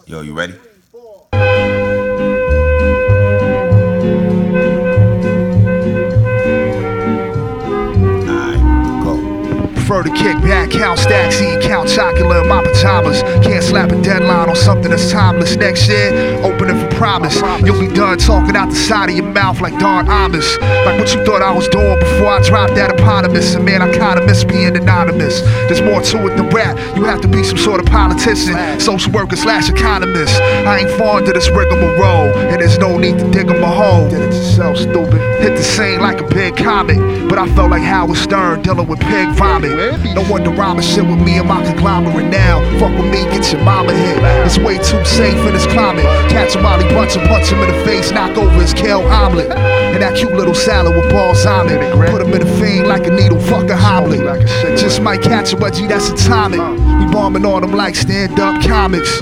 Yo, you ready? Prefer to kick back, count stacks, eat, count chocolate in my pajamas. Can't slap a deadline on something that's timeless. Next year, open it for promise. You'll be done talking out the side of your mouth like Don Amos. Like what you thought I was doing before I dropped that eponymous. And man, I kinda miss being anonymous. There's more to it than rap. You have to be some sort of politician, social worker / economist. I ain't fond of this rigmarole, and there's no need to dig 'em a hole. Did it yourself, stupid. Hit the scene like a big comet, but I felt like Howard Stern dealing with pig vomit. No wonder rhyming shit with me and my conglomerate now. Fuck with me, get your mama hit. It's way too safe in this climate. Catch him while he punch him in the face, knock over his kale omelet. And that cute little salad with balsamic. Put him in a fiend like a needle, fuck a Hamlet. Just might catch a wedgie, that's atomic. We bombing on them like stand-up comics.